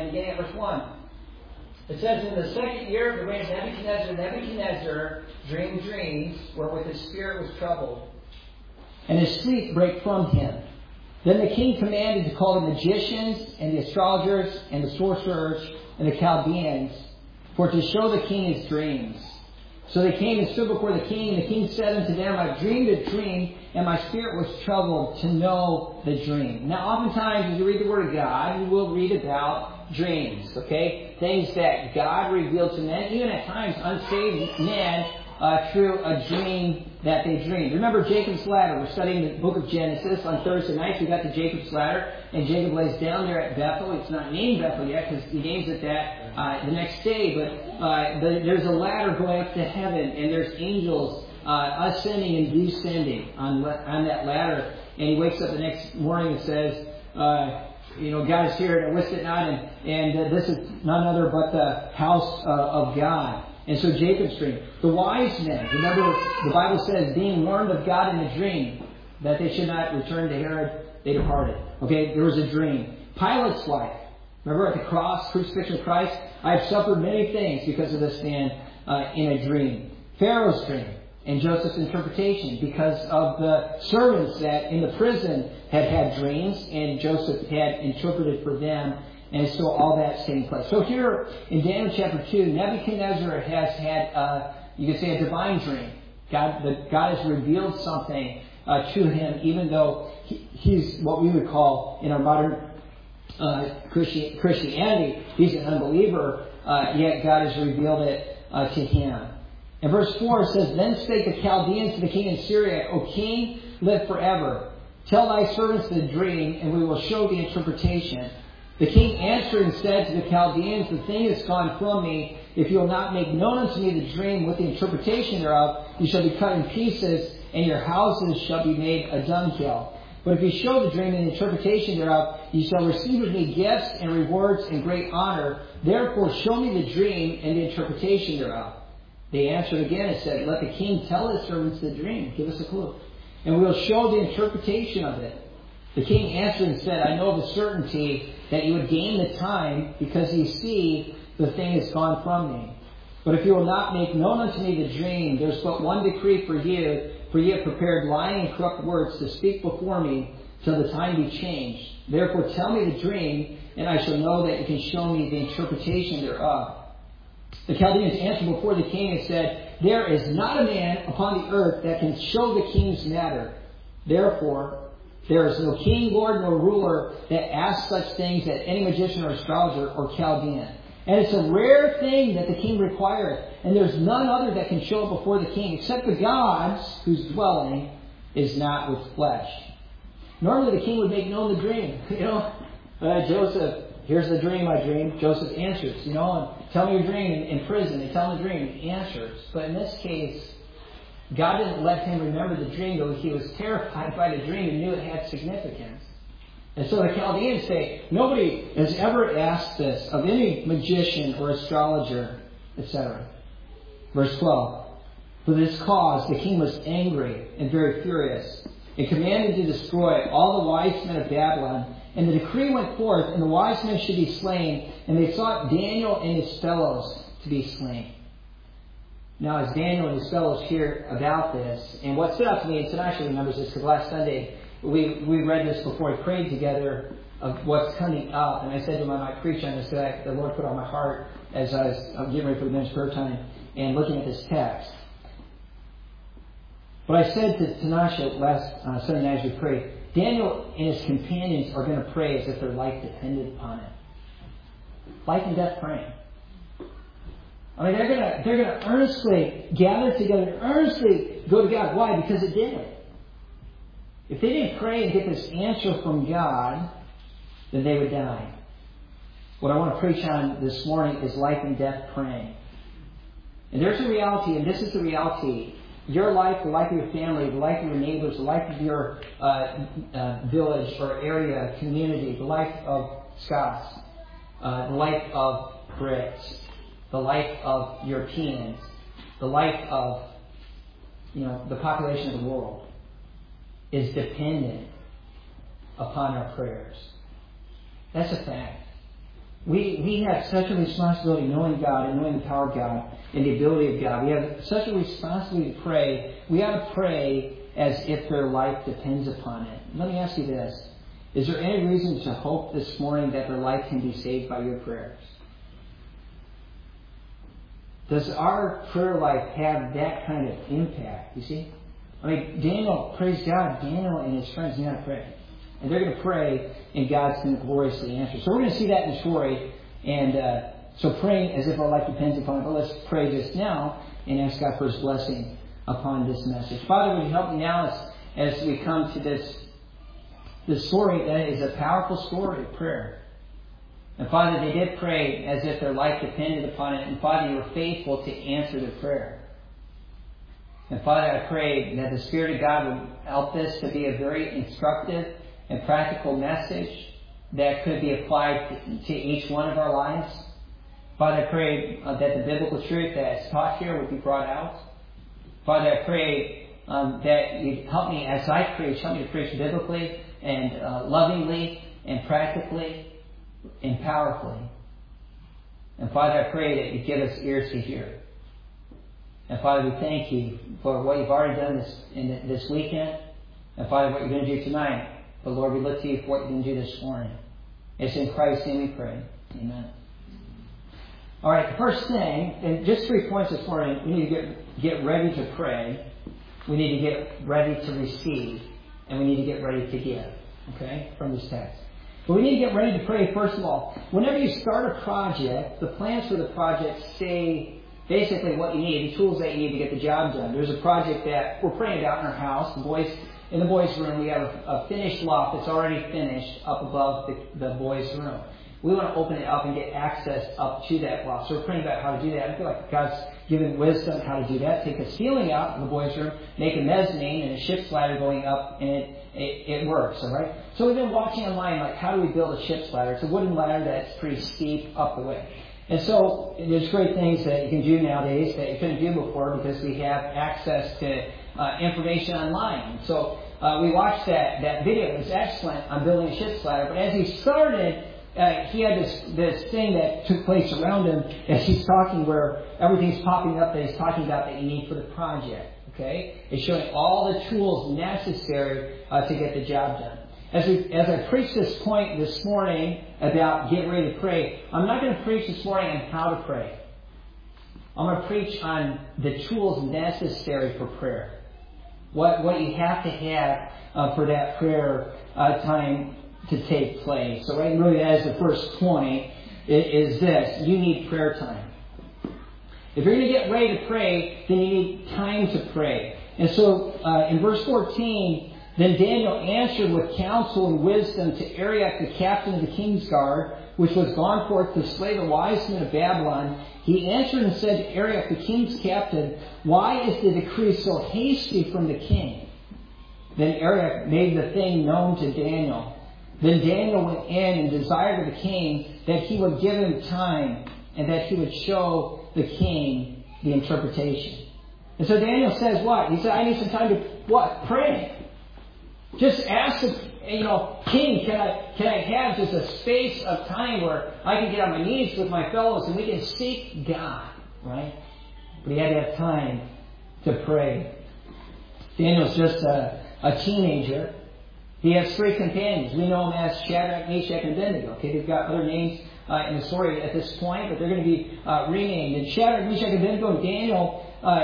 beginning at verse 1. It says, in the second year of the reign of Nebuchadnezzar, Nebuchadnezzar dreamed dreams wherewith his spirit was troubled, and his sleep brake from him. Then the king commanded to call the magicians, and the astrologers, and the sorcerers, and the Chaldeans, for to show the king his dreams. So they came and stood before the king, and the king said unto them, I've dreamed a dream, and my spirit was troubled to know the dream. Now, oftentimes, as you read the Word of God, you will read about dreams, okay? Things that God revealed to men, even at times unsaved men, through a dream that they dreamed. Remember Jacob's ladder. We're studying the book of Genesis on Thursday nights. We got to Jacob's ladder, and Jacob lays down there at Bethel. It's not named Bethel yet because he names it that the next day, but there's a ladder going up to heaven, and there's angels ascending and descending on that ladder. And he wakes up the next morning and says, God is here, and I wist it not, and this is none other but the house of God. And so Jacob's dream. The wise men, remember the Bible says, being warned of God in a dream, that they should not return to Herod, they departed. Okay, there was a dream. Pilate's wife, remember at the cross, crucifixion of Christ, I have suffered many things because of this man in a dream. Pharaoh's dream and Joseph's interpretation because of the servants that in the prison had dreams, and Joseph had interpreted for them. And so all that's taking place. So here in Daniel chapter 2, Nebuchadnezzar has had, you could say, a divine dream. God has revealed something to him, even though he's what we would call in our modern Christianity, he's an unbeliever, yet God has revealed it to him. In verse 4 it says, Then spake the Chaldeans to the king in Syria, O king, live forever. Tell thy servants the dream, and we will show the interpretation. The king answered and said to the Chaldeans, The thing is gone from me. If you will not make known unto me the dream with the interpretation thereof, you shall be cut in pieces, and your houses shall be made a dunghill. But if you show the dream and the interpretation thereof, you shall receive of me gifts and rewards and great honor. Therefore show me the dream and the interpretation thereof. They answered again and said, Let the king tell his servants the dream. Give us a clue. And we will show the interpretation of it. The king answered and said, I know of a certainty that you would gain the time, because you see the thing is gone from me. But if you will not make known unto me the dream, there is but one decree for you have prepared lying and corrupt words to speak before me till the time be changed. Therefore tell me the dream, and I shall know that you can show me the interpretation thereof. The Chaldeans answered before the king and said, There is not a man upon the earth that can show the king's matter. Therefore, there is no king, lord, nor ruler that asks such things at any magician or astrologer or Chaldean. And it's a rare thing that the king requireth. And there's none other that can show it before the king, except the gods whose dwelling is not with flesh. Normally the king would make known the dream. Joseph, here's the dream I dreamed. Joseph answers, and tell me your dream in prison. They tell him the dream. He answers. But in this case, God didn't let him remember the dream, though he was terrified by the dream and knew it had significance. And so the Chaldeans say, nobody has ever asked this of any magician or astrologer, etc. Verse 12. For this cause the king was angry and very furious, and commanded to destroy all the wise men of Babylon. And the decree went forth, and the wise men should be slain, and they sought Daniel and his fellows to be slain. Now, as Daniel and his fellows hear about this, and what stood out to me, and Tanasha remembers this because last Sunday we read this before we prayed together of what's coming up, and I said to him I might preach on this that the Lord put on my heart as I was getting ready for the men's prayer time and looking at this text. But I said to Tanasha last Sunday night as we prayed, Daniel and his companions are going to pray as if their life depended upon it. Life and death praying. I mean, they're going to earnestly gather together, earnestly go to God. Why? Because it did. If they didn't pray and get this answer from God, then they would die. What I want to preach on this morning is life and death praying. And there's a reality, and this is the reality. Your life, the life of your family, the life of your neighbors, the life of your village or area, community, the life of Scots, the life of Brits, the life of Europeans, the life of the population of the world is dependent upon our prayers. That's a fact. we have such a responsibility knowing God and knowing the power of God and the ability of God. We have such a responsibility to pray. We ought to pray as if their life depends upon it. Let me ask you this. Is there any reason to hope this morning that their life can be saved by your prayers? Does our prayer life have that kind of impact? You see? I mean, Daniel, praise God, Daniel and his friends knew how to pray. And they're going to pray, and God's going to gloriously answer. So we're going to see that in the story. And so praying as if our life depends upon it. But let's pray just now and ask God for His blessing upon this message. Father, would you help me now as we come to this story that is a powerful story of prayer. And Father, they did pray as if their life depended upon it. And Father, you were faithful to answer their prayer. And Father, I pray that the Spirit of God would help this to be a very instructive and practical message that could be applied to each one of our lives. Father, I pray that the biblical truth that is taught here would be brought out. Father, I pray that you help me as I preach. Help me to preach biblically and lovingly and practically and powerfully. And Father, I pray that you give us ears to hear. And Father, we thank you for what you've already done this weekend. And Father, what you're going to do tonight. But Lord, we look to you for what you're going to do this morning. It's in Christ's name we pray. Amen. All right, the first thing, and just 3 points this morning, we need to get ready to pray. We need to get ready to receive. And we need to get ready to give. Okay, from this text. But we need to get ready to pray, first of all. Whenever you start a project, the plans for the project say basically what you need, the tools that you need to get the job done. There's a project that we're praying about in our house. In the boys' room, we have a finished loft that's already finished up above the boys' room. We want to open it up and get access up to that loft. So we're praying about how to do that. I feel like God's given wisdom how to do that. Take a ceiling out in the boys' room, make a mezzanine and a ship's ladder going up, and it works, all right? So we've been watching online, like, how do we build a ship's ladder? It's a wooden ladder that's pretty steep up the way. And so there's great things that you can do nowadays that you couldn't do before because we have access to information online. So we watched that video. It was excellent on building a ship's ladder. But as he started, he had this thing that took place around him as he's talking where everything's popping up that he's talking about that you need for the project. Okay? It's showing all the tools necessary to get the job done. As I preach this point this morning about get ready to pray, I'm not going to preach this morning on how to pray. I'm going to preach on the tools necessary for prayer. What you have to have for that prayer time to take place. So right, really, as the first point is this: you need prayer time. If you're going to get ready to pray, then you need time to pray. And so in verse 14, then Daniel answered with counsel and wisdom to Arioch, the captain of the king's guard, which was gone forth to slay the wise men of Babylon. He answered and said to Arioch, the king's captain, "Why is the decree so hasty from the king?" Then Arioch made the thing known to Daniel. Then Daniel went in and desired of the king that he would give him time and that he would show the king the interpretation. And so Daniel says what? He said, I need some time to what? Pray. Just ask the king, can I have just a space of time where I can get on my knees with my fellows and we can seek God, right? But he had to have time to pray. Daniel's just a teenager. He has 3 companions. We know them as Shadrach, Meshach, and Abednego. Okay, they've got other names in the story at this point, but they're going to be renamed. And Shadrach, Meshach, Abednego, and Daniel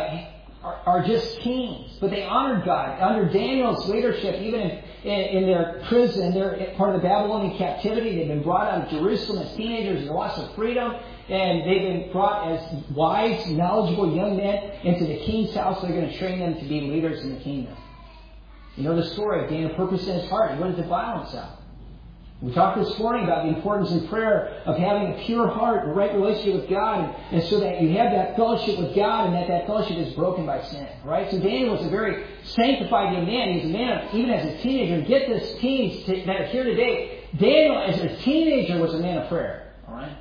are just kings, but they honored God. Under Daniel's leadership, even in their prison, they're part of the Babylonian captivity. They've been brought out of Jerusalem as teenagers in loss of freedom, and they've been brought as wise, knowledgeable young men into the king's house. They're going to train them to be leaders in the kingdom. You know the story of Daniel purpose in his heart. He wanted to defile himself. We talked this morning about the importance in prayer of having a pure heart, a right relationship with God, and so that you have that fellowship with God and that fellowship is broken by sin. Right? So Daniel was a very sanctified young man. He was a man, even as a teenager. And get this, teens that are here today, Daniel as a teenager was a man of prayer. All right?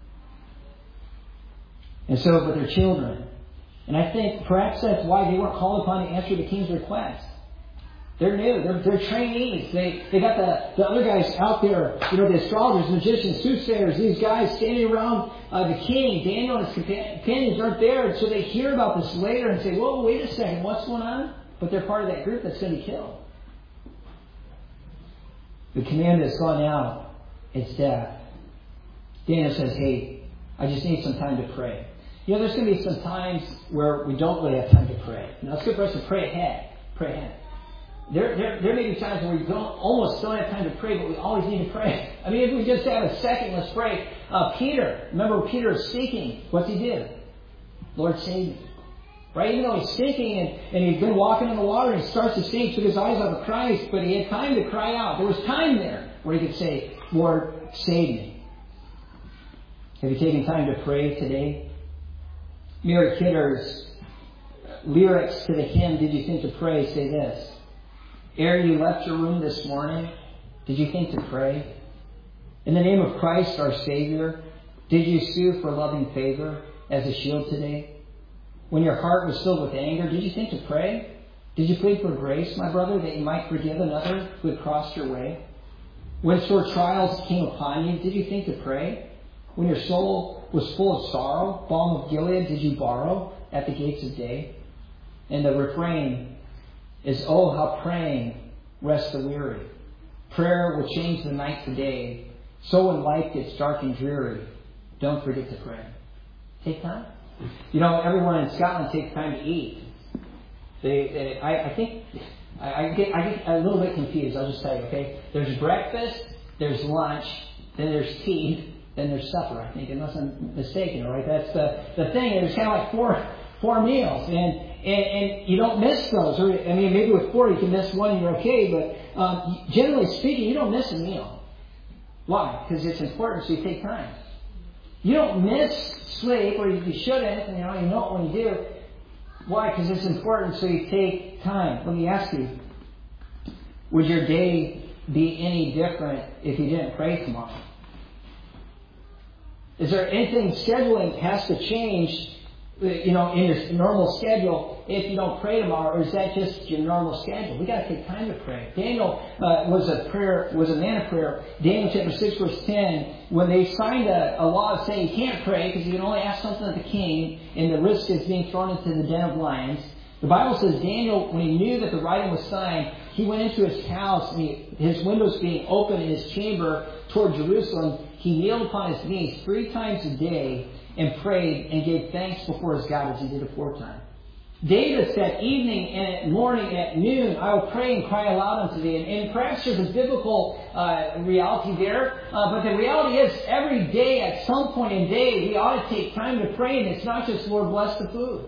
And so with their children. And I think perhaps that's why they weren't called upon to answer the king's request. They're new. They're trainees. They got the other guys out there, the astrologers, magicians, soothsayers, these guys standing around the king. Daniel and his companions aren't there, so they hear about this later and say, whoa, wait a second, what's going on? But they're part of that group that's going to be killed. The command has gone out. It's death. Daniel says, hey, I just need some time to pray. There's going to be some times where we don't really have time to pray. Now, it's good for us to pray ahead. Pray ahead. There may be times where we almost don't have time to pray, but we always need to pray. I mean, if we just have a second, let's pray. Peter, remember Peter is sinking. What's he do? Lord, save me. Right? Even though he's sinking and he'd been walking in the water and he starts to sink, took his eyes off of Christ, but he had time to cry out. There was time there where he could say, Lord, save me. Have you taken time to pray today? Mary Kidder's lyrics to the hymn, Did You Think to Pray, say this. Ere you left your room this morning, did you think to pray? In the name of Christ our Savior, did you sue for loving favor as a shield today? When your heart was filled with anger, did you think to pray? Did you plead for grace, my brother, that you might forgive another who had crossed your way? When sore trials came upon you, did you think to pray? When your soul was full of sorrow, balm of Gilead did you borrow at the gates of day? And the refrain is, oh, how praying rests the weary. Prayer will change the night to day. So when life gets dark and dreary, don't forget to pray. Take time. Everyone in Scotland takes time to eat. I get a little bit confused. I'll just tell you, okay? There's breakfast, there's lunch, then there's tea, then there's supper, I think, unless I'm mistaken, right? That's the thing. There's kind of like four meals, and you don't miss those. Or, I mean, maybe with 4 you can miss one and you're okay, but generally speaking, you don't miss a meal. Why? Because it's important, so you take time. You don't miss sleep, or you shouldn't, and you know it when you do. Why? Because it's important, so you take time. Let me ask you, would your day be any different if you didn't pray tomorrow? Is there anything scheduling has to change, in your normal schedule if you don't pray tomorrow, or is that just your normal schedule? We got to take time to pray. Daniel was a man of prayer. Daniel chapter 6 verse 10, when they signed a law saying you can't pray because you can only ask something of the king, and the risk is being thrown into the den of lions. The Bible says Daniel, when he knew that the writing was signed, he went into his house, and his windows being open in his chamber toward Jerusalem, he kneeled upon his knees 3 times a day and prayed and gave thanks before his God as he did aforetime. David said, evening and at morning and at noon, I will pray and cry aloud unto thee. And perhaps there's a biblical reality there. But the reality is, every day, at some point in day, we ought to take time to pray. And it's not just, Lord, bless the food.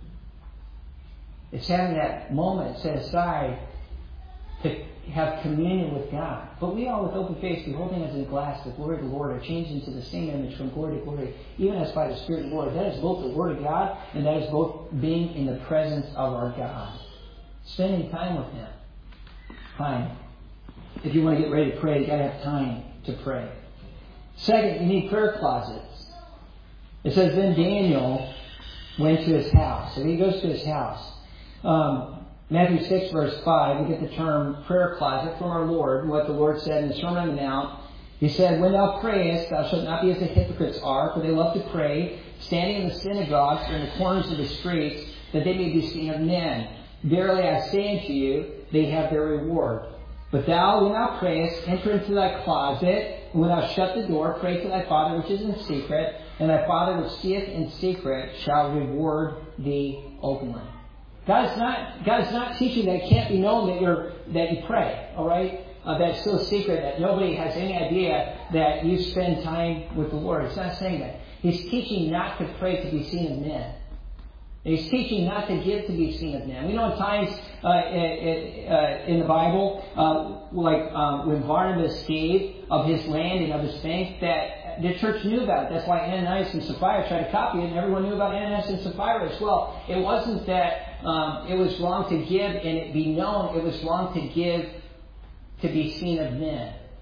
It's having that moment set aside to have communion with God. But we all, with open face, beholding as in a glass the glory of the Lord, are changed into the same image from glory to glory, even as by the Spirit of the Lord. That is both the Word of God, and that is both being in the presence of our God. Spending time with Him. Time. If you want to get ready to pray, you've got to have time to pray. Second, you need prayer closets. It says, then Daniel went to his house. So he goes to his house. Matthew 6 verse 5, we get the term prayer closet from our Lord, and what the Lord said in the Sermon on the Mount. He said, when thou prayest, thou shalt not be as the hypocrites are, for they love to pray, standing in the synagogues or in the corners of the streets, that they may be seen of men. Verily I say unto you, they have their reward. But thou, when thou prayest, enter into thy closet, and when thou shut the door, pray to thy Father which is in secret, and thy Father which seeth in secret shall reward thee openly. God's not teaching that it can't be known that you pray, all right? That's so secret that nobody has any idea that you spend time with the Lord. It's not saying that. He's teaching not to pray to be seen of men. He's teaching not to give to be seen of men. We know at times in the Bible, when Barnabas gave of his land and of his things, that the church knew about it. That's why Ananias and Sapphira tried to copy it, and everyone knew about Ananias and Sapphira as well. It wasn't that it was wrong to give and it be known. It was wrong to give to be seen of men.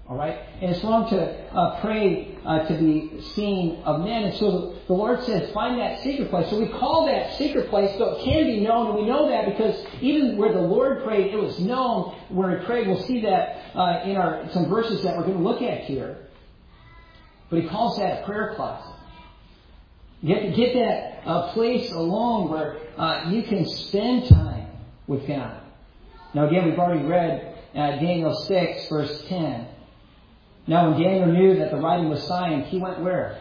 All right? And it's wrong to pray to be seen of men. And so the Lord says, find that secret place. So we call that secret place, so it can be known. And we know that because even where the Lord prayed, it was known where He prayed. We'll see that in some verses that we're going to look at here. But He calls that a prayer closet. Get that place alone where you can spend time with God. Now again, we've already read Daniel 6, verse 10. Now when Daniel knew that the writing was signed, he went where?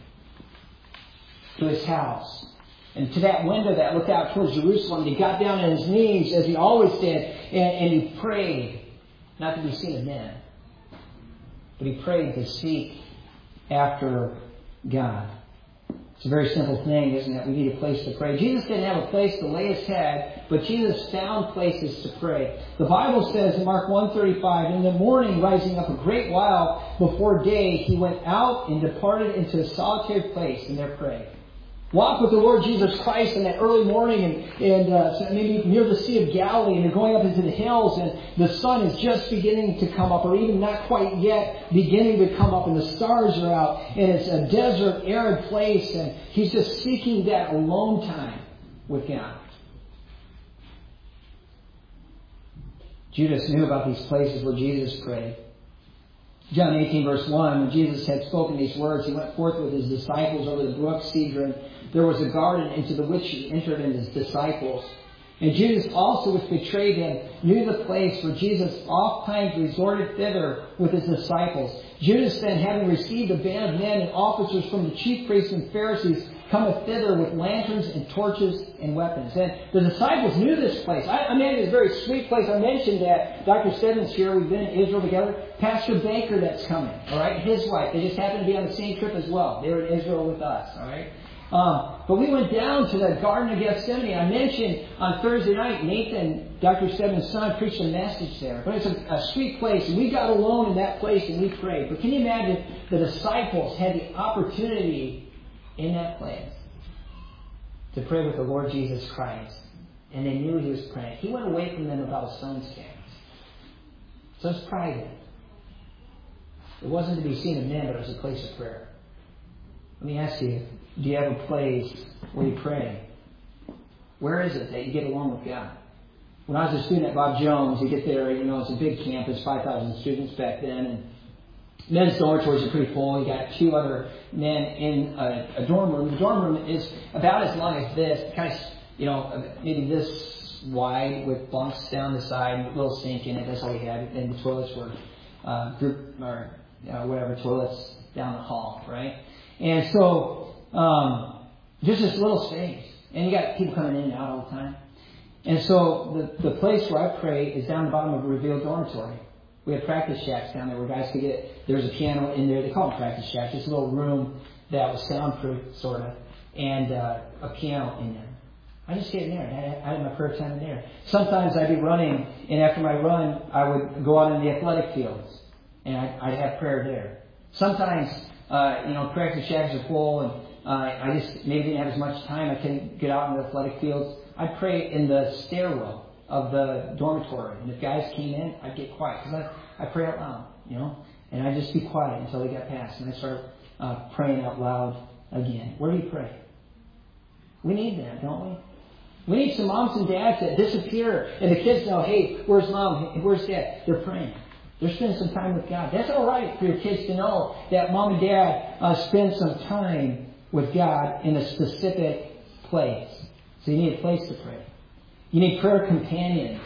To his house. And to that window that looked out towards Jerusalem. He got down on his knees, as he always did, and he prayed. Not to be seen of men, but he prayed to seek after God. It's a very simple thing, isn't it? We need a place to pray. Jesus didn't have a place to lay His head, but Jesus found places to pray. The Bible says in Mark 1:35, in the morning, rising up a great while before day, He went out and departed into a solitary place, and there prayed. Walk with the Lord Jesus Christ in that early morning and maybe near the Sea of Galilee, and you're going up into the hills and the sun is just beginning to come up, or even not quite yet beginning to come up, and the stars are out, and it's a desert, arid place, and He's just seeking that alone time with God. Judas knew about these places where Jesus prayed. John 18, verse 1, when Jesus had spoken these words, He went forth with His disciples over the brook Cedron. There was a garden into the which He entered and His disciples. And Judas also, which betrayed Him, knew the place where Jesus oft times resorted thither with His disciples. Judas then, having received a band of men and officers from the chief priests and Pharisees, cometh thither with lanterns and torches and weapons. And the disciples knew this place. I mean, it's a very sweet place. I mentioned that Dr. Stebbins here, we've been in Israel together. Pastor Baker that's coming, all right, his wife. They just happened to be on the same trip as well. They were in Israel with us, all right. But we went down to the Garden of Gethsemane. I mentioned on Thursday night, Nathan, Dr. Stebbins' son, preached a message there. But it's a sweet place, and we got alone in that place and we prayed. But can you imagine the disciples had the opportunity in that place to pray with the Lord Jesus Christ, and they knew He was praying. He went away from them about a stone's cast. So it's private. It wasn't to be seen of men, but it was a place of prayer. Let me ask you, do you have a place where you pray? Where is it that you get along with God? When I was a student at Bob Jones, you get there, it's a big campus, 5,000 students back then, and men's dormitories are pretty full. You got 2 other men in a dorm room. The dorm room is about as long as this, kind of, maybe this wide with bunks down the side, a little sink in it. That's all we had. And the toilets were group or whatever toilets down the hall, right? And so just this little space, and you got people coming in and out all the time. And so the place where I pray is down the bottom of a revealed dormitory. We had practice shacks down there where guys could get, there was a piano in there. They call them practice shacks. Just a little room that was soundproof, sort of, and a piano in there. I just get in there. I had my prayer time in there. Sometimes I'd be running, and after my run, I would go out in the athletic fields, and I'd have prayer there. Sometimes, practice shacks are full, and I just maybe didn't have as much time. I couldn't get out in the athletic fields. I'd pray in the stairwell of the dormitory. And if guys came in, I'd get quiet. Because I pray out loud, And I'd just be quiet until they got past. And I'd start praying out loud again. Where do you pray? We need that, don't we? We need some moms and dads that disappear. And the kids know, hey, where's mom? Hey, where's dad? They're praying. They're spending some time with God. That's all right for your kids to know that mom and dad spend some time with God in a specific place. So you need a place to pray. You need prayer companions.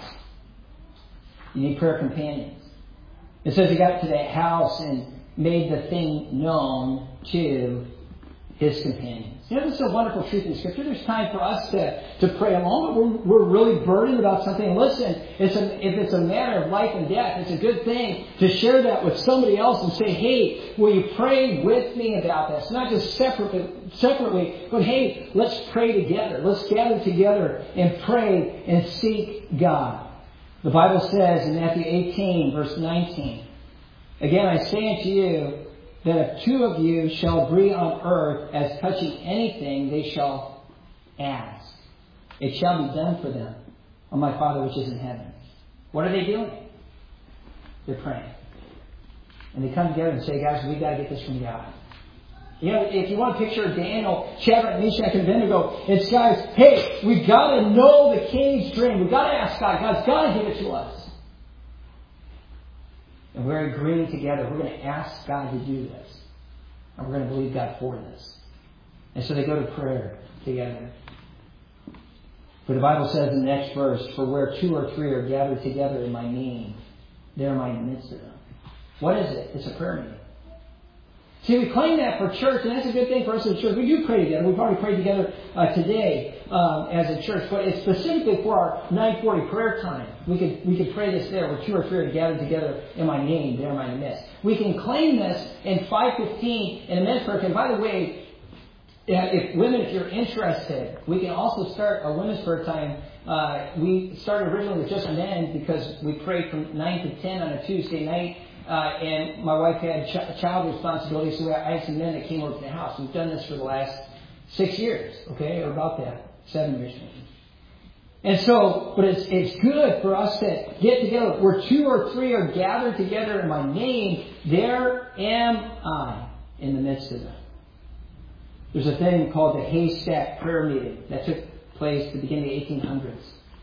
It says he got to that house and made the thing known to his companions. This is a wonderful truth in Scripture. There's time for us to pray along, but we're really burdened about something. And listen, if it's a matter of life and death, it's a good thing to share that with somebody else and say, hey, will you pray with me about this? Not just separately, but hey, let's pray together. Let's gather together and pray and seek God. The Bible says in Matthew 18, verse 19, again, I say unto you, that if 2 of you shall agree on earth as touching anything they shall ask, it shall be done for them of my Father which is in heaven. What are they doing? They're praying. And they come together and say, guys, we got to get this from God. You know, if you want to picture Daniel, Shadrach, Meshach, and Abednego, it's guys, hey, we've got to know the king's dream. We've got to ask God. God's got to give it to us. And we're agreeing together. We're going to ask God to do this. And we're going to believe God for this. And so they go to prayer together. For the Bible says in the next verse, for where 2 or 3 are gathered together in my name, there am I in the midst of them. What is it? It's a prayer meeting. See, we claim that for church, and that's a good thing for us as a church. We do pray together. We've already prayed together today as a church, but it's specifically for our 9:40 prayer time. We could pray this there, where 2 or 3 are gathered together in my name, there am I in the midst. We can claim this in 5:15 in the men's prayer time. By the way, if you're interested, we can also start a women's prayer time. We started originally with just men because we prayed from 9 to 10 on a Tuesday night. And my wife had child responsibilities, so I had some men that came over to the house. We've done this for the last 6 years, okay, or about that, 7 years maybe. And so, but it's good for us to get together. Where 2 or 3 are gathered together in my name, there am I in the midst of them. There's a thing called the Haystack Prayer Meeting that took place at the beginning of the 1800s.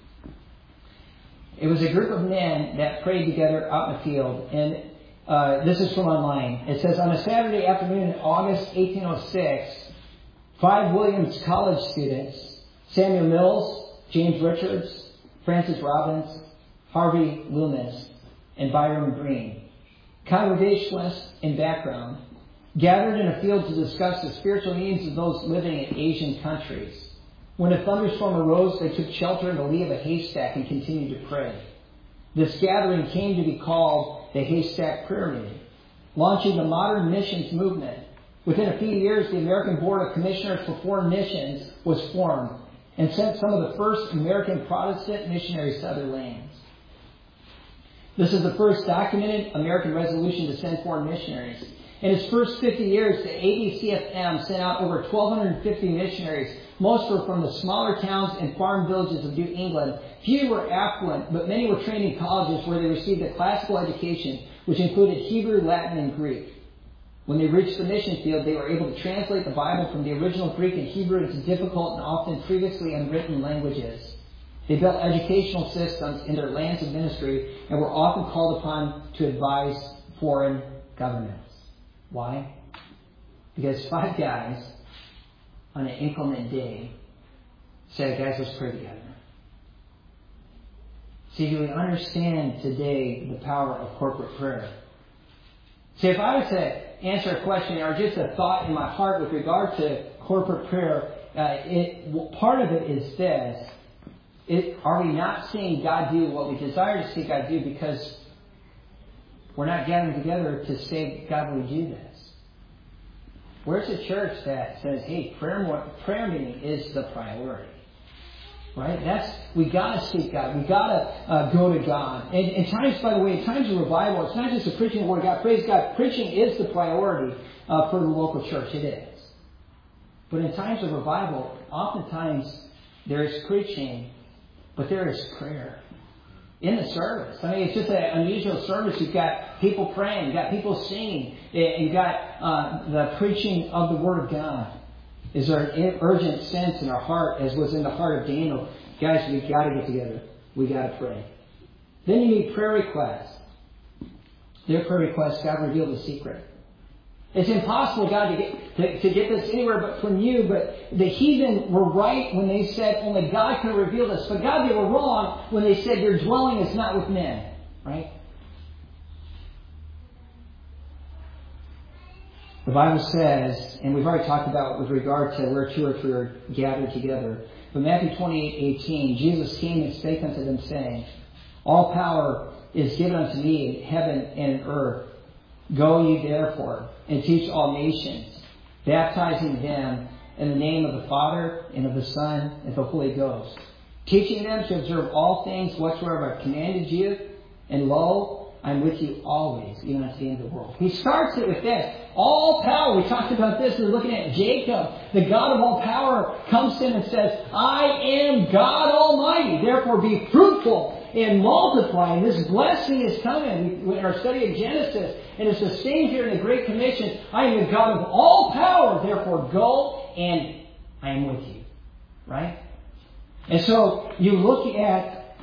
It was a group of men that prayed together out in the field, and this is from online. It says, on a Saturday afternoon in August 1806, 5 Williams College students, Samuel Mills, James Richards, Francis Robbins, Harvey Loomis, and Byron Green, Congregationalists in background, gathered in a field to discuss the spiritual needs of those living in Asian countries. When a thunderstorm arose, they took shelter in the lee of a haystack and continued to pray. This gathering came to be called the Haystack Prayer Meeting, launching the modern missions movement. Within a few years, the American Board of Commissioners for Foreign Missions was formed and sent some of the first American Protestant missionaries to other lands. This is the first documented American resolution to send foreign missionaries. In its first 50 years, the ABCFM sent out over 1,250 missionaries. Most were from the smaller towns and farm villages of New England. Few were affluent, but many were trained in colleges where they received a classical education, which included Hebrew, Latin, and Greek. When they reached the mission field, they were able to translate the Bible from the original Greek and Hebrew into difficult and often previously unwritten languages. They built educational systems in their lands of ministry and were often called upon to advise foreign governments. Why? Because 5 guys on an inclement day said, guys, let's pray together. See, do we understand today the power of corporate prayer? See, if I was to answer a question or just a thought in my heart with regard to corporate prayer, part of it is this. Are we not seeing God do what we desire to see God do because we're not gathering together to say, God, will you do this? Where's a church that says, hey, prayer meeting is the priority? Right? We gotta seek God. We gotta go to God. And times, by the way, in times of revival, it's not just the preaching of the Word of God. Praise God. Preaching is the priority for the local church. It is. But in times of revival, oftentimes there is preaching, but there is prayer in the service. I mean, it's just an unusual service. You've got people praying. You've got people singing. You've got the preaching of the Word of God. Is there an urgent sense in our heart, as was in the heart of Daniel? Guys, we've got to get together. We've got to pray. Then you need prayer requests. Their prayer requests, God revealed the secret. It's impossible, God, to get this anywhere but from you. But the heathen were right when they said only God could reveal this. But God, they were wrong when they said your dwelling is not with men. Right? The Bible says, and we've already talked about with regard to where 2 or 3 are gathered together. But Matthew 28:18, Jesus came and spake unto them, saying, all power is given unto me in heaven and in earth. Go ye therefore and teach all nations, baptizing them in the name of the Father and of the Son and of the Holy Ghost, teaching them to observe all things whatsoever I commanded you, and lo, I'm with you always, even unto the end of the world. He starts it with this. All power. We talked about this. We're looking at Jacob. The God of all power comes to him and says, I am God Almighty. Therefore be fruitful and multiply. And this blessing is coming. In our study of Genesis, and it's the same here in the Great Commission. I am the God of all power, therefore go, and I am with you. Right? And so you look at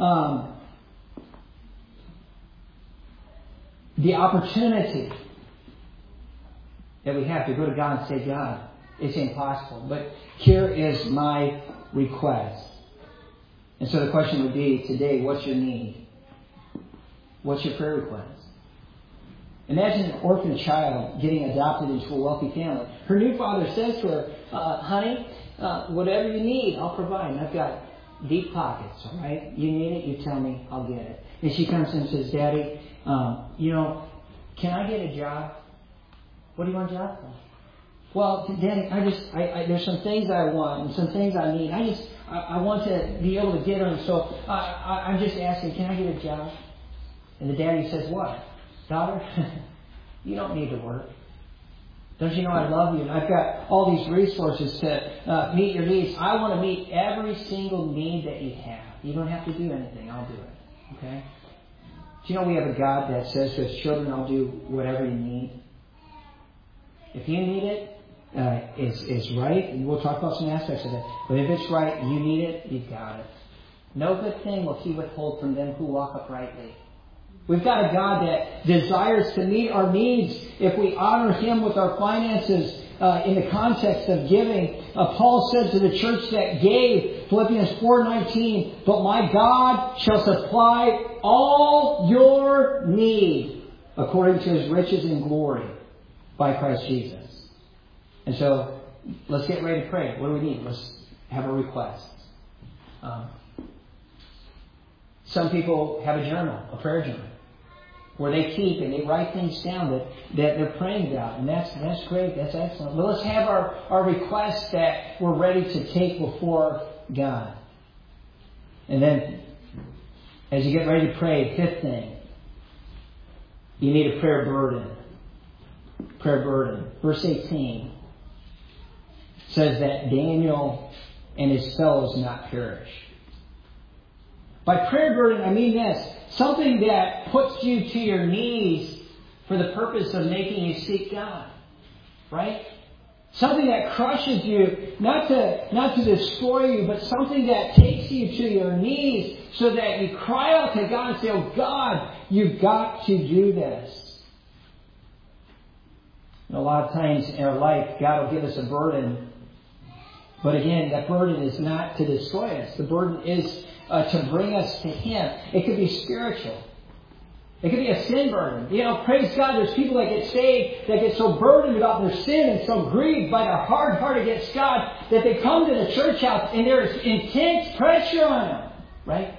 the opportunity that we have to go to God and say, God, it's impossible, but here is my request. And so the question would be today, what's your need? What's your prayer request? Imagine an orphan child getting adopted into a wealthy family. Her new father says to her, honey, whatever you need, I'll provide. And I've got deep pockets, all right? You need it, you tell me, I'll get it. And she comes in and says, Daddy, can I get a job? What do you want a job for? Well, Daddy, there's some things I want and some things I need. I want to be able to get them. So I'm just asking, can I get a job? And the daddy says, what? Daughter, you don't need to work. Don't you know I love you? And I've got all these resources to meet your needs. I want to meet every single need that you have. You don't have to do anything. I'll do it. Okay? Do you know we have a God that says to his children, I'll do whatever you need? If you need it, it's right. And we'll talk about some aspects of it. But if it's right, you need it, you've got it. No good thing will he withhold from them who walk uprightly. We've got a God that desires to meet our needs if we honor him with our finances in the context of giving. Paul said to the church that gave, Philippians 4:19, but my God shall supply all your need according to his riches and glory by Christ Jesus. And so, let's get ready to pray. What do we need? Let's have a request. Some people have a journal, a prayer journal, where they keep and they write things down that they're praying about. And that's great. That's excellent. But let's have our requests that we're ready to take before God. And then, as you get ready to pray, fifth thing, you need a prayer burden. Prayer burden. Verse 18 says that Daniel and his fellows not perish. By prayer burden, I mean this. Something that puts you to your knees for the purpose of making you seek God. Right? Something that crushes you, not to destroy you, but something that takes you to your knees so that you cry out to God and say, oh God, you've got to do this. And a lot of times in our life, God will give us a burden. But again, that burden is not to destroy us. The burden is to bring us to him. It could be spiritual. It could be a sin burden. Praise God, there's people that get saved that get so burdened about their sin and so grieved by their hard heart against God that they come to the church house and there is intense pressure on them. Right?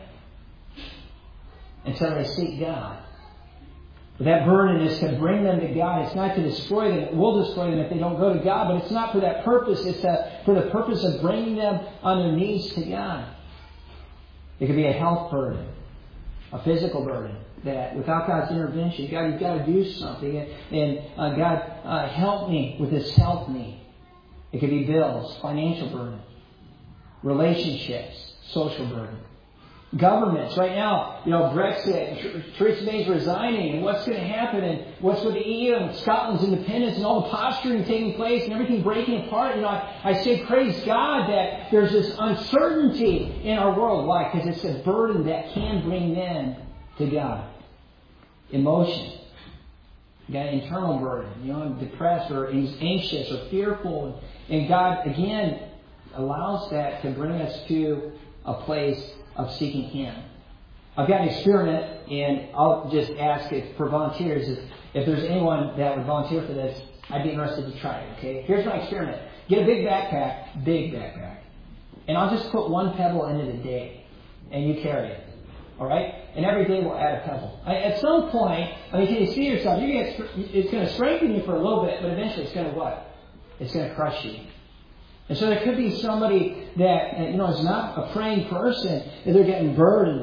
Until they seek God. But that burden is to bring them to God. It's not to destroy them. It will destroy them if they don't go to God. But it's not for that purpose. It's for the purpose of bringing them on their knees to God. It could be a health burden. A physical burden. That without God's intervention, God, you've got to do something. And God, help me with this health need. It could be bills, financial burden. Relationships, social burden. Governments. Right now, Brexit, Theresa May's resigning, and what's going to happen, and what's with the EU and Scotland's independence, and all the posturing taking place, and everything breaking apart. I say, praise God that there's this uncertainty in our world. Why? Because it's a burden that can bring men to God. Emotion. You got an internal burden. I'm depressed or anxious or fearful, and God again allows that to bring us to a place of seeking him. I've got an experiment, and I'll just ask for volunteers. If there's anyone that would volunteer for this, I'd be interested to try it. Okay? Here's my experiment. Get a big backpack, and I'll just put one pebble in it a day, and you carry it. All right? And every day we'll add a pebble. At some point, can you see yourself? It's going to strengthen you for a little bit, but eventually it's going to what? It's going to crush you. And so there could be somebody that, is not a praying person, and they're getting burdened,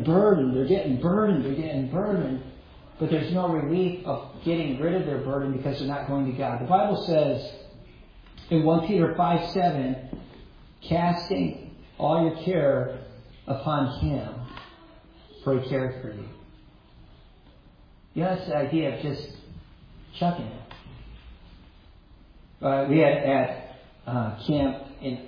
but there's no relief of getting rid of their burden because they're not going to God. The Bible says in 1 Peter 5:7, casting all your care upon him, for He cared for you. You know, that's the idea of just chucking it. We had at camp in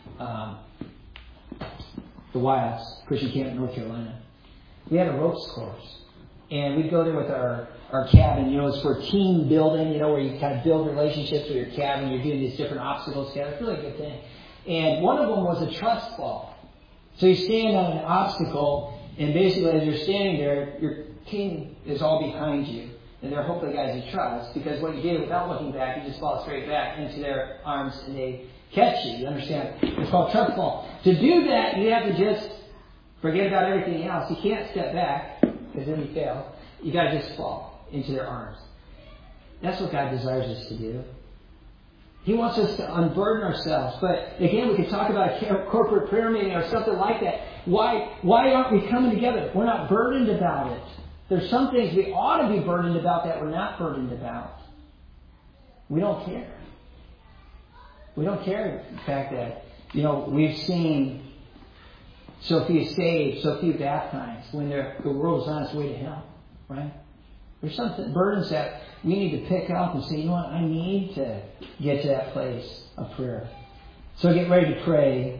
the Wilds, Christian camp in North Carolina. We had a ropes course. And we'd go there with our cabin. You know, it's for team building, you know, where you kind of build relationships with your cabin. You're doing these different obstacles together. It's really a good thing. And one of them was a trust fall. So you stand on an obstacle, and basically as you're standing there, your team is all behind you. And they're hopefully guys you trust, because what you do without looking back, you just fall straight back into their arms and they catch you. You understand? It's called trust fall. To do that, you have to just forget about everything else. You can't step back, because then you fail. You got to just fall into their arms. That's what God desires us to do. He wants us to unburden ourselves. But again, we could talk about a corporate prayer meeting or something like that. Why aren't we coming together? We're not burdened about it. There's some things we ought to be burdened about that we're not burdened about. We don't care. We don't care the fact that, you know, we've seen so few saved, so few baptized, when the world's on its way to hell, right? There's some burdens that we need to pick up and say, you know what, I need to get to that place of prayer. So get ready to pray.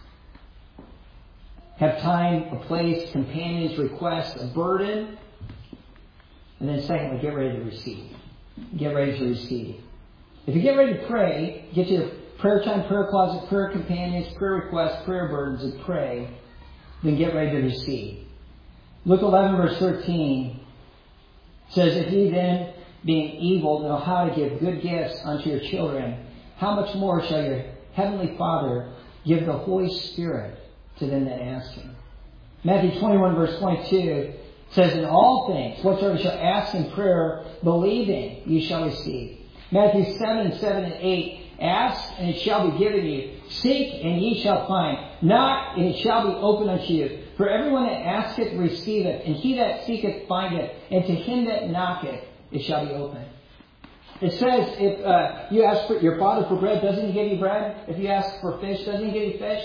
Have time, a place, companions, requests, a burden. And then secondly, get ready to receive. Get ready to receive. If you get ready to pray, get to your prayer time, prayer closet, prayer companions, prayer requests, prayer burdens, and pray. Then get ready to receive. Luke 11, verse 13 says, if ye then, being evil, know how to give good gifts unto your children, how much more shall your heavenly Father give the Holy Spirit to them that ask Him? Matthew 21, verse 22 says, in all things, whatsoever you shall ask in prayer, believing, ye shall receive. Matthew 7, 7 and 8, ask, and it shall be given you. Seek, and ye shall find. Knock, and it shall be opened unto you. For everyone that asketh receiveth, and he that seeketh findeth, and to him that knocketh it shall be opened. It says, if you ask for your Father for bread, doesn't He give you bread? If you ask for fish, doesn't He give you fish?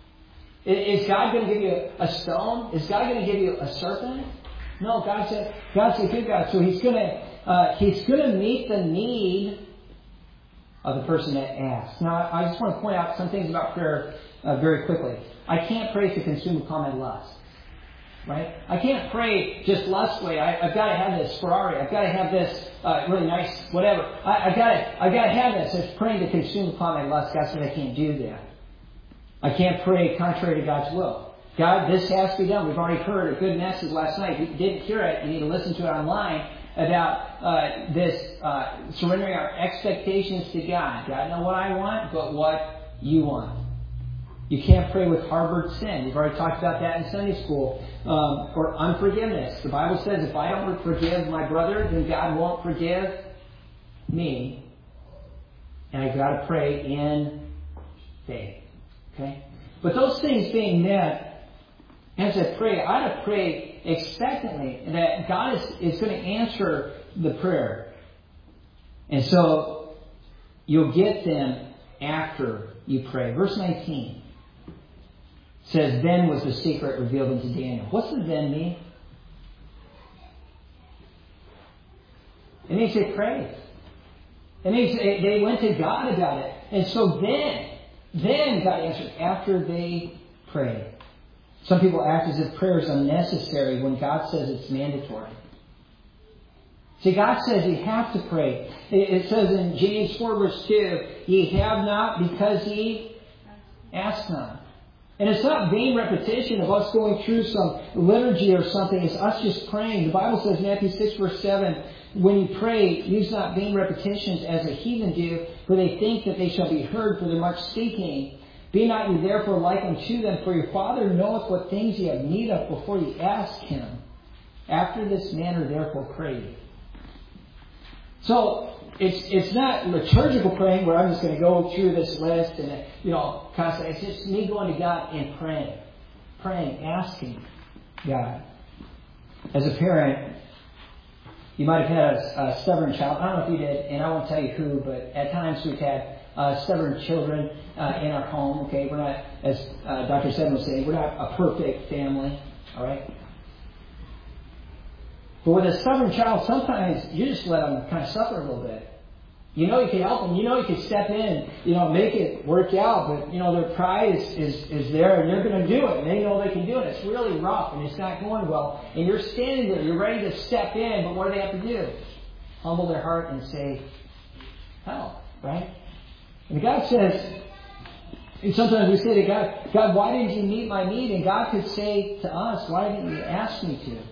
Is God going to give you a stone? Is God going to give you a serpent? No, God's a good God. So He's going to meet the need of the person that asks. Now, I just want to point out some things about prayer very quickly. I can't pray to consume upon my lust. Right? I can't pray just lustfully. I've got to have this Ferrari. I've got to have this really nice whatever. I've got to have this. It's praying to consume upon my lust. God said I can't do that. I can't pray contrary to God's will. God, this has to be done. We've already heard a good message last night. If you didn't hear it, you need to listen to it online about this surrendering our expectations to God. God, not what I want, but what you want. You can't pray with harbored sin. We've already talked about that in Sunday school. Or unforgiveness. The Bible says if I don't forgive my brother, then God won't forgive me. And I've got to pray in faith. Okay? But those things being met, as I pray, I ought to pray expectantly that God is going to answer the prayer. And so you'll get them after you pray. Verse 19 says, then was the secret revealed unto Daniel. What's the then mean? It means they prayed. It means they went to God about it. And so then God answered after they prayed. Some people act as if prayer is unnecessary when God says it's mandatory. See, God says you have to pray. It says in James 4 verse 2, ye have not because ye ask not. And it's not vain repetition of us going through some liturgy or something. It's us just praying. The Bible says in Matthew 6 verse 7, when you pray, use not vain repetitions as the heathen do, for they think that they shall be heard for their much speaking. Be not you therefore like unto them, for your Father knoweth what things ye have need of before ye ask Him. After this manner therefore pray ye. So, it's not liturgical praying where I'm just going to go through this list and, constantly. It's just me going to God and praying, asking God. As a parent, you might have had a stubborn child. I don't know if you did, and I won't tell you who, but at times we've had stubborn children in our home. Okay, we're not, as Dr. Seven was saying, we're not a perfect family. All right, But with a stubborn child, sometimes you just let them kind of suffer a little bit. You know you can help them. You know you can step in, make it work out. But, their pride is there, and they're going to do it. And they know they can do it. It's really rough, and it's not going well. And you're standing there. You're ready to step in, but what do they have to do? Humble their heart and say, help, right? And God says, and sometimes we say to God, God, why didn't you meet my need? And God could say to us, why didn't you ask me to?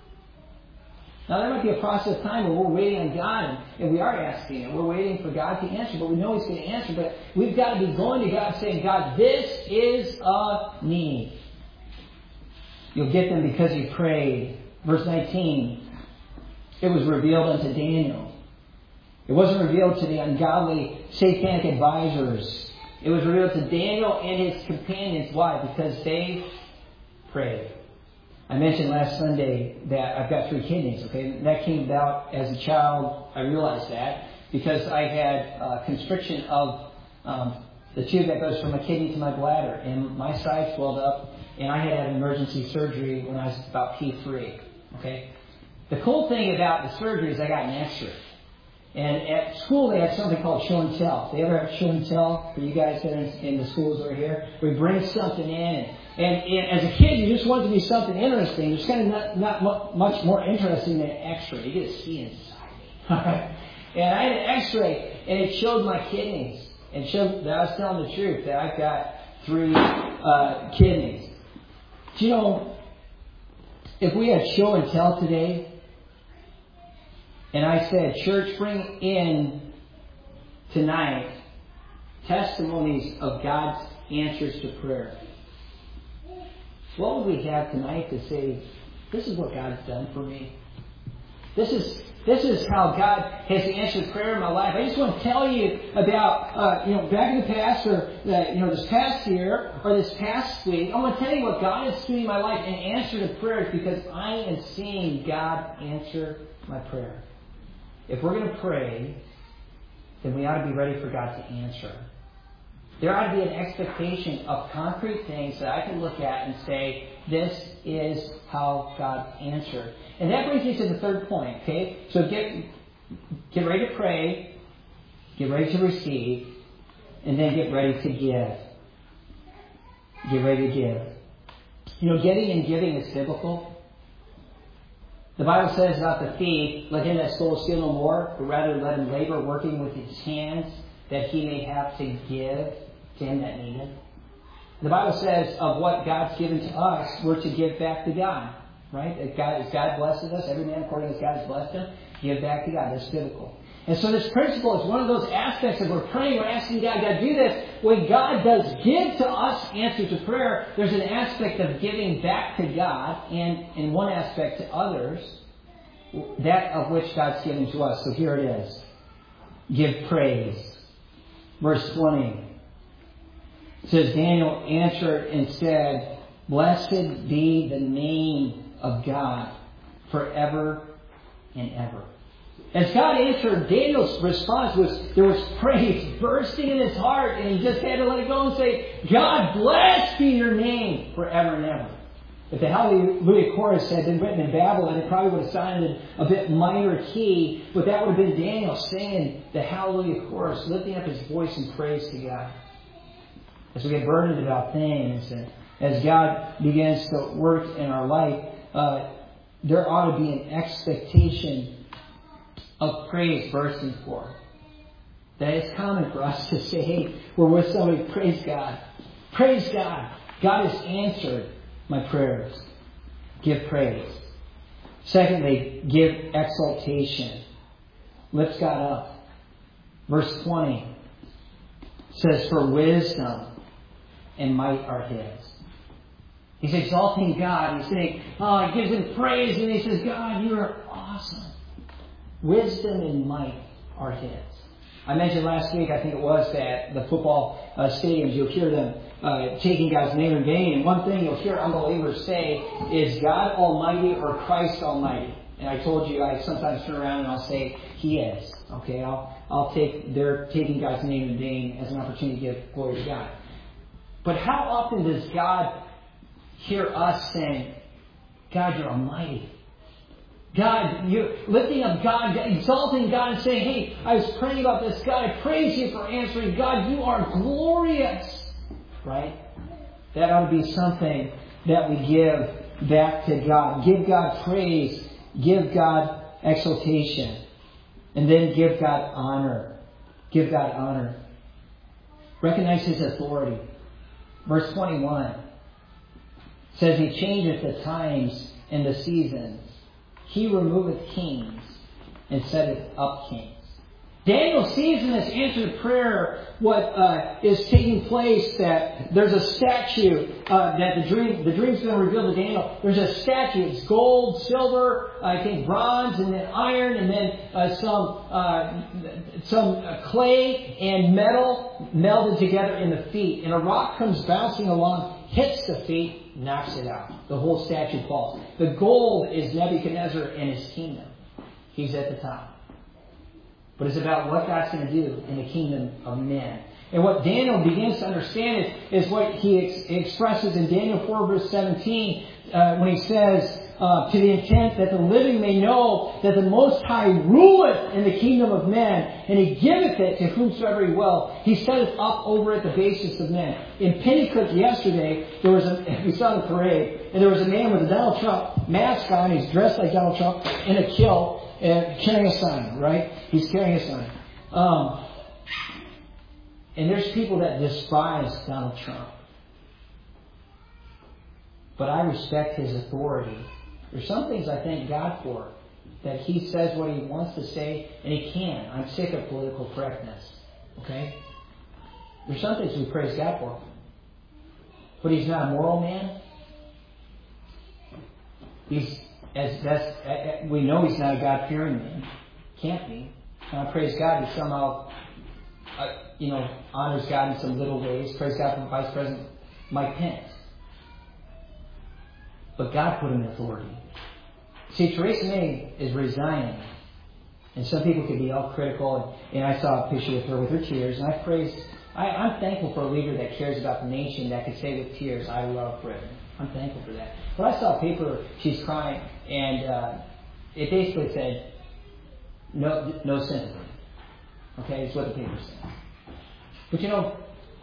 Now, there might be a process of time where we're waiting on God, and we are asking, and we're waiting for God to answer, but we know He's going to answer. But we've got to be going to God saying, God, this is a need. You'll get them because you prayed. Verse 19, it was revealed unto Daniel. It wasn't revealed to the ungodly satanic advisors. It was revealed to Daniel and his companions. Why? Because they prayed. I mentioned last Sunday that I've got 3 kidneys, okay? That came about as a child. I realized that because I had constriction of the tube that goes from my kidney to my bladder, and my side swelled up, and I had emergency surgery when I was about P3, okay? The cool thing about the surgery is I got an X-ray. And at school, they have something called show and tell. Do you ever have show and tell for you guys that are in the schools over here? We bring something in. And as a kid, you just want it to be something interesting. It's kind of not much more interesting than an X-ray. You get to see inside me. All right? And I had an X-ray, and it showed my kidneys. It showed that I was telling the truth, that I've got 3 kidneys. Do you know, if we had show and tell today, and I said, church, bring in tonight testimonies of God's answers to prayer. What would we have tonight to say, this is what God's done for me? This is how God has answered prayer in my life. I just want to tell you about, back in the past, or this past year, or this past week. I want to tell you what God is doing in my life and answer to prayers, because I am seeing God answer my prayer. If we're going to pray, then we ought to be ready for God to answer. There ought to be an expectation of concrete things that I can look at and say, this is how God answered. And that brings me to the third point, okay? So get ready to pray, get ready to receive, and then get ready to give. Get ready to give. Getting and giving is biblical. The Bible says about the thief, let him that stole steal no more, but rather let him labor, working with his hands, that he may have to give to him that needeth. The Bible says of what God's given to us, we're to give back to God. Right? As God blesses us, every man according as God has blessed him, give back to God. That's biblical. And so this principle is one of those aspects of we're praying, we're asking God, God, do this. When God does give to us answers to prayer, there's an aspect of giving back to God, and in one aspect to others, that of which God's given to us. So here it is. Give praise. Verse 20. It says, Daniel answered and said, Blessed be the name of God forever and ever. As God answered, Daniel's response was, there was praise bursting in his heart, and he just had to let it go and say, God, blessed be your name forever and ever. If the Hallelujah chorus had been written in Babylon, it probably would have sounded a bit minor key, but that would have been Daniel singing the Hallelujah chorus, lifting up his voice in praise to God. As we get burdened about things, and as God begins to work in our life, there ought to be an expectation of praise bursting forth. That it's common for us to say, hey, we're with somebody, praise God. Praise God. God has answered my prayers. Give praise. Secondly, give exaltation. Lift God up. Verse 20 says, for wisdom and might are His. He's exalting God. He's saying, he gives Him praise, and he says, God, you are awesome. Wisdom and might are His. I mentioned last week, I think it was, that the football stadiums, you'll hear them taking God's name in vain. And one thing you'll hear unbelievers say is God Almighty or Christ Almighty. And I told you, I sometimes turn around and I'll say, He is. Okay, I'll take their taking God's name in vain as an opportunity to give glory to God. But how often does God hear us saying, God, you're almighty. God, you lifting up God, exalting God and saying, hey, I was praying about this. God, I praise you for answering. God, you are glorious. Right? That ought to be something that we give back to God. Give God praise. Give God exaltation. And then give God honor. Give God honor. Recognize His authority. Verse 21 says, He changeth the times and the seasons. He removeth kings and setteth up kings. Daniel sees in this answered prayer what is taking place, that there's a statue that the dream's going to reveal to Daniel. There's a statue. It's gold, silver, I think bronze, and then iron, and then some clay and metal melded together in the feet. And a rock comes bouncing along, hits the feet, knocks it out. The whole statue falls. The gold is Nebuchadnezzar and his kingdom. He's at the top. But it's about what God's going to do in the kingdom of men. And what Daniel begins to understand is what he expresses in Daniel 4 verse 17 when he says, to the intent that the living may know that the Most High ruleth in the kingdom of men, and He giveth it to whomsoever He will. He setteth up over it the basis of men. In Pentecost yesterday, we saw the parade, and there was a man with a Donald Trump mask on. He's dressed like Donald Trump in a kilt and carrying a sign, right? He's carrying a sign. And there's people that despise Donald Trump. But I respect his authority. There's some things I thank God for. That He says what He wants to say, and He can. I'm sick of political correctness. Okay? There's some things we praise God for. But He's not a moral man. We know He's not a God-fearing man. Can't be. And I praise God He somehow honors God in some little ways. Praise God for Vice President Mike Pence. But God put him in authority. See, Theresa May is resigning. And some people could be all critical. And I saw a picture of her with her tears. And I'm thankful for a leader that cares about the nation, that could say with tears, I love Britain. I'm thankful for that. But I saw a paper, she's crying, and it basically said, no sympathy. Okay, is what the paper said. But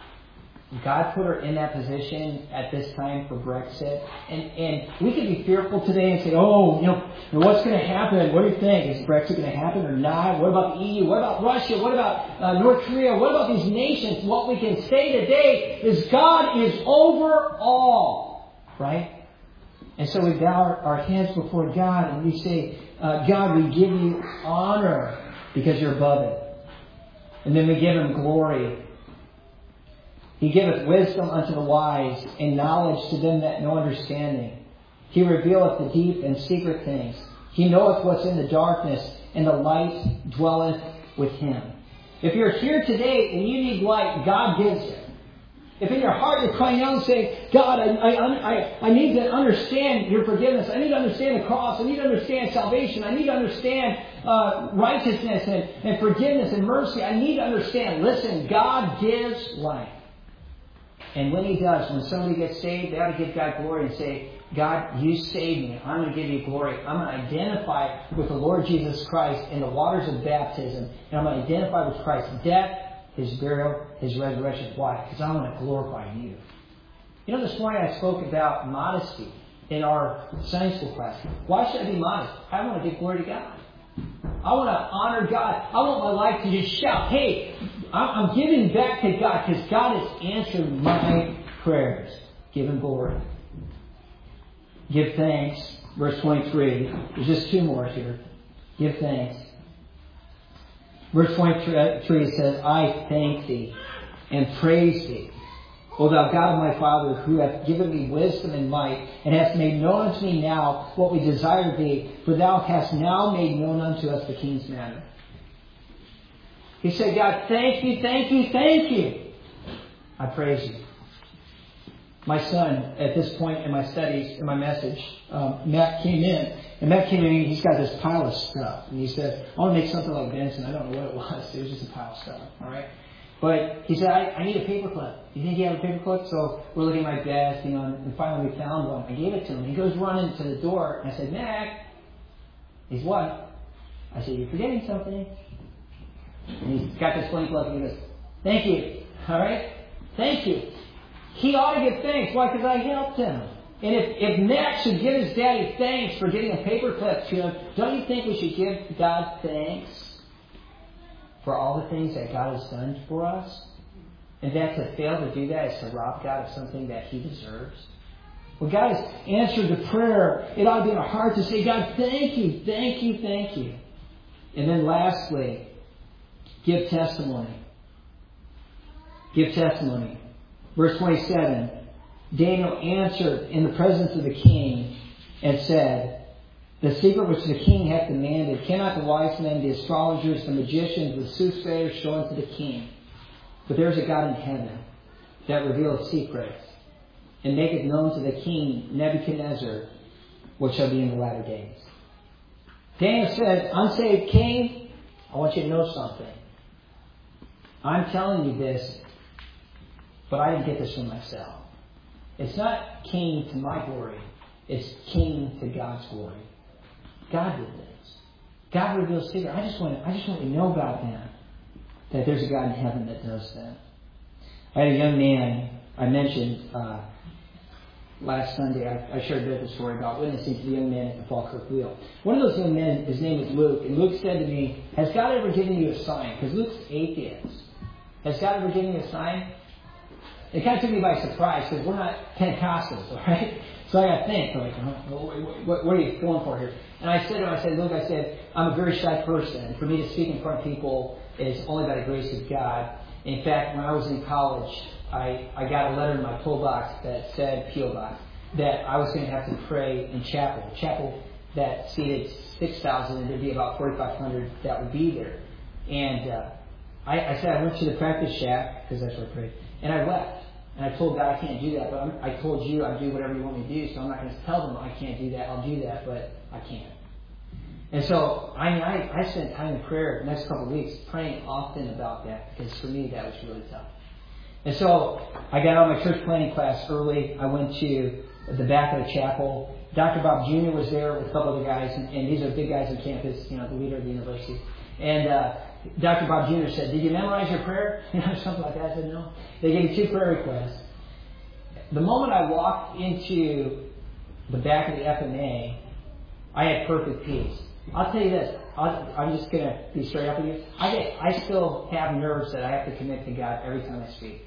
God put her in that position at this time for Brexit. And we could be fearful today and say, what's going to happen? What do you think? Is Brexit going to happen or not? What about the EU? What about Russia? What about North Korea? What about these nations? What we can say today is God is over all. Right? And so we bow our heads before God and we say, God, we give you honor because you're above it. And then we give Him glory. He giveth wisdom unto the wise, and knowledge to them that know understanding. He revealeth the deep and secret things. He knoweth what's in the darkness, and the light dwelleth with Him. If you're here today and you need light, God gives it. If in your heart you're crying out and saying, God, I need to understand your forgiveness. I need to understand the cross. I need to understand salvation. I need to understand righteousness and forgiveness and mercy. I need to understand. Listen, God gives life. And when He does, when somebody gets saved, they ought to give God glory and say, God, you saved me. I'm going to give you glory. I'm going to identify with the Lord Jesus Christ in the waters of baptism. And I'm going to identify with Christ's death, His burial, His resurrection. Why? Because I want to glorify you. This morning I spoke about modesty in our Sunday school class. Why should I be modest? I want to give glory to God. I want to honor God. I want my life to just shout, hey, I'm giving back to God because God has answered my prayers. Give Him glory. Give thanks. Verse 23. There's just two more here. Give thanks. Verse 23 says, I thank Thee and praise Thee, O Thou God of my Father, who hath given me wisdom and might, and hast made known unto me now what we desire Thee, for Thou hast now made known unto us the King's matter. He said, God, thank you, thank you, thank you. I praise You. My son, at this point in my studies, in my message, Matt came in. And Matt came in, he's got this pile of stuff. And he said, I want to make something like Benson. I don't know what it was. It was just a pile of stuff. All right? But he said, I need a paperclip. You think you have a paperclip? So we're looking at my desk, and finally we found one. I gave it to him. He goes running to the door, and I said, Mac, He's what? I said, you're forgetting something. And he's got this blank look and he goes, thank you. All right? Thank you. He ought to give thanks. Why? Because I helped him. And if Max should give his daddy thanks for getting a paperclip to him, don't you think we should give God thanks for all the things that God has done for us? And that to fail to do that is to rob God of something that He deserves. When God has answered the prayer, it ought to be in our heart to say, God, thank you, thank you, thank you. And then lastly, give testimony. Give testimony. Verse 27, Daniel answered in the presence of the king and said, the secret which the king hath demanded, cannot the wise men, the astrologers, the magicians, the soothsayers show unto the king? But there is a God in heaven that revealeth secrets, and maketh known to the king Nebuchadnezzar what shall be in the latter days. Daniel said, unsaved king, I want you to know something. I'm telling you this, but I didn't get this for myself. It's not king to my glory. It's king to God's glory. God did this. God reveals secrets. I just want you to know about that there's a God in heaven that does that. I had a young man, I mentioned last Sunday, I shared a bit of a story about witnessing to the young man at the Falkirk Wheel. One of those young men, his name is Luke, and Luke said to me, has God ever given you a sign? Because Luke's atheist. Has God ever given you a sign? It kind of took me by surprise because we're not Pentecostals, all right? So I got to think, like, what are you going for here? And I said to him, Luke, I'm a very shy person. And for me to speak in front of people is only by the grace of God. In fact, when I was in college, I got a letter in my pull box that said, P.O. Box, that I was going to have to pray in chapel. Chapel that seated 6,000, and there'd be about 4,500 that would be there. And I said I went to the practice shack, because that's where I prayed, and I left. And I told God I can't do that, but I told you I'd do whatever you want me to do, so I'm not going to tell them I can't do that. I'll do that, but I can't. And so I spent time in prayer the next couple of weeks praying often about that, because for me that was really tough. And so I got out of my church planning class early. I went to the back of the chapel. Dr. Bob Jr. was there with a couple other guys, and these are big guys on campus, the leader of the university. And Dr. Bob Jr. said, did you memorize your prayer? Something like that. I said, no. They gave me 2 prayer requests. The moment I walked into the back of the FMA, I had perfect peace. I'll tell you this. I'm just going to be straight up with you. I still have nerves that I have to commit to God every time I speak.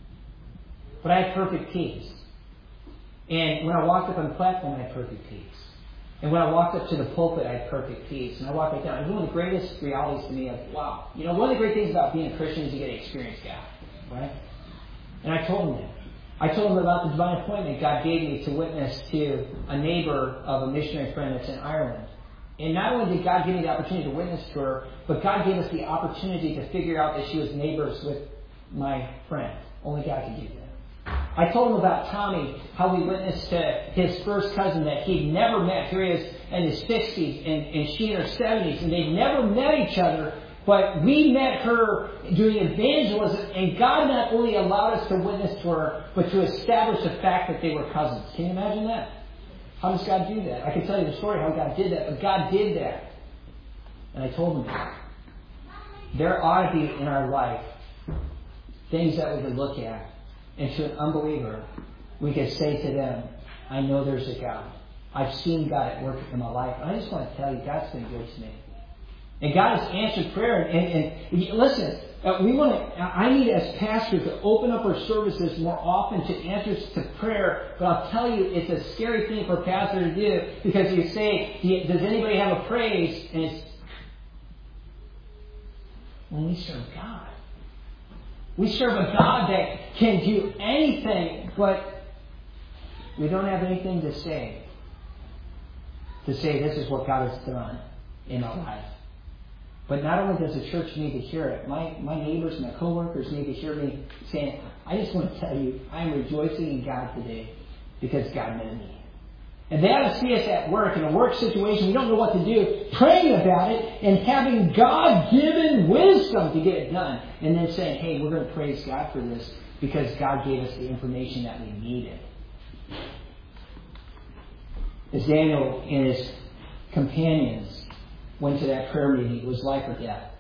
But I had perfect peace. And when I walked up on the platform, I had perfect peace. And when I walked up to the pulpit, I had perfect peace. And I walked back down. It was one of the greatest realities to me of, wow. One of the great things about being a Christian is you get to experience God. Right? And I told him that. I told him about the divine appointment God gave me to witness to a neighbor of a missionary friend that's in Ireland. And not only did God give me the opportunity to witness to her, but God gave us the opportunity to figure out that she was neighbors with my friend. Only God could do that. I told him about Tommy, how we witnessed to his first cousin that he'd never met. Here he is in his 60s and she in her 70s, and they'd never met each other. But we met her doing evangelism, and God not only allowed us to witness to her, but to establish the fact that they were cousins. Can you imagine that? How does God do that? I can tell you the story how God did that, but God did that. And I told him that. There ought to be in our life things that we can look at. And to an unbeliever, we can say to them, I know there's a God. I've seen God at work in my life. And I just want to tell you, God's been good to me. And God has answered prayer. And listen, I need as pastors to open up our services more often to answers to prayer. But I'll tell you, it's a scary thing for a pastor to do, because you say, does anybody have a praise? And it's, when we serve God. We serve a God that can do anything, but we don't have anything to say. To say this is what God has done in our life. But not only does the church need to hear it, my neighbors, my coworkers need to hear me saying, I just want to tell you, I am rejoicing in God today because God met me. And they ought to see us at work, in a work situation, we don't know what to do, praying about it and having God-given wisdom to get it done. And then saying, hey, we're going to praise God for this because God gave us the information that we needed. As Daniel and his companions went to that prayer meeting. It was life or death.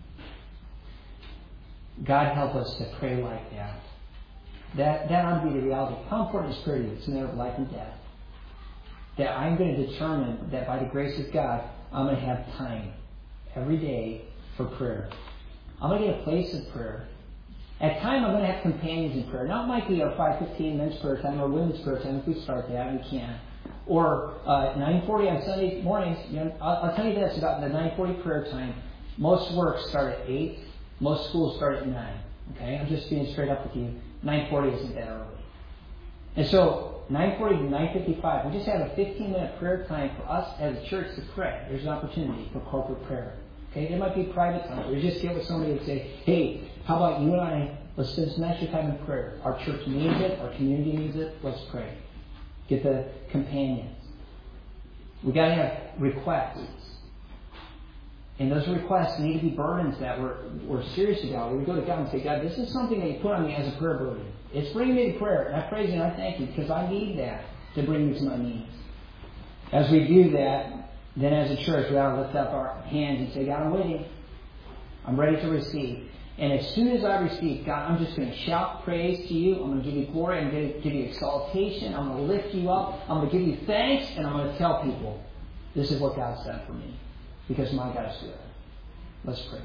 God help us to pray like that. That ought to be the reality. How important is prayer to you? It's a matter of life and death. That I'm going to determine that by the grace of God, I'm going to have time every day for prayer. I'm going to get a place of prayer. At time, I'm going to have companions in prayer. Now, it might be our 5:15 men's prayer time or women's prayer time if we start that. We can. Or 9:40 on Sunday mornings. I'll tell you this about the 9:40 prayer time. Most works start at 8. Most schools start at 9. Okay? I'm just being straight up with you. 9:40 isn't that early. And so, 9:40 to 9:55, we just have a 15-minute prayer time for us as a church to pray. There's an opportunity for corporate prayer. Okay? There might be private time. We just get with somebody and say, hey, how about you and I, let's spend some extra time in prayer. Our church needs it. Our community needs it. Let's pray. Get the companions. We got to have requests. And those requests need to be burdens that we're serious about. Where we go to God and say, God, this is something that you put on me as a prayer burden. It's bringing me to prayer. And I praise you and I thank you because I need that to bring me to my knees. As we do that, then as a church, we ought to lift up our hands and say, God, I'm waiting. I'm ready to receive. And as soon as I receive, God, I'm just going to shout praise to you. I'm going to give you glory. I'm going to give you exaltation. I'm going to lift you up. I'm going to give you thanks. And I'm going to tell people, this is what God's done for me. Because my God is good. Let's pray.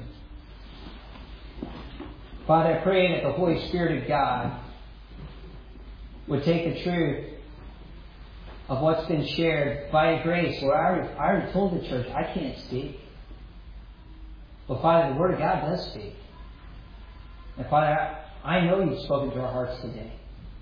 Father, I pray that the Holy Spirit of God would take the truth of what's been shared by grace. Where I already told the church, I can't speak. But Father, the Word of God does speak. And Father, I know you've spoken to our hearts today.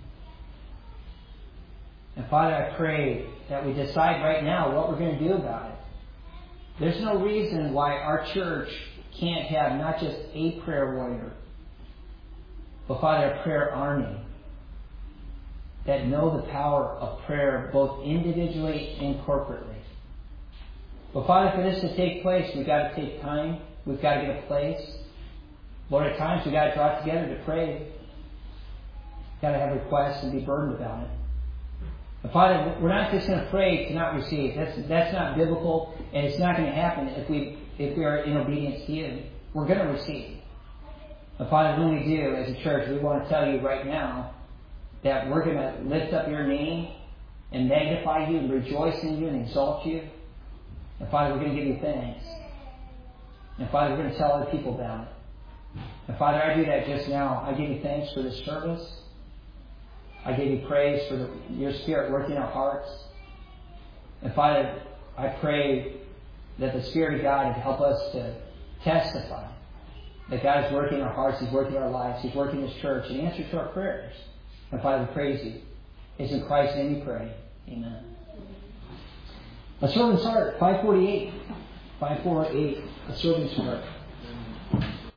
And Father, I pray that we decide right now what we're going to do about it. There's no reason why our church can't have not just a prayer warrior, but Father, a prayer army that know the power of prayer both individually and corporately. But Father, for this to take place, we've got to take time. We've got to get a place. Lord, at times we've got to draw together to pray. We've got to have requests and be burdened about it. But Father, we're not just going to pray to not receive. That's not biblical, and it's not going to happen if we are in obedience to you. We're going to receive. But Father, when we do, as a church, we want to tell you right now that we're going to lift up your name and magnify you and rejoice in you and exalt you. And Father, we're going to give you thanks. And Father, we're going to tell other people about it. And Father, I do that just now. I give you thanks for this service. I give you praise for your Spirit working in our hearts. And Father, I pray that the Spirit of God would help us to testify that God is working in our hearts, He's working in our lives, He's working in this church, and answer to our prayers. And Father, we praise you. It's in Christ's name we pray. Amen. A servant's heart, 548. 548, a servant's heart.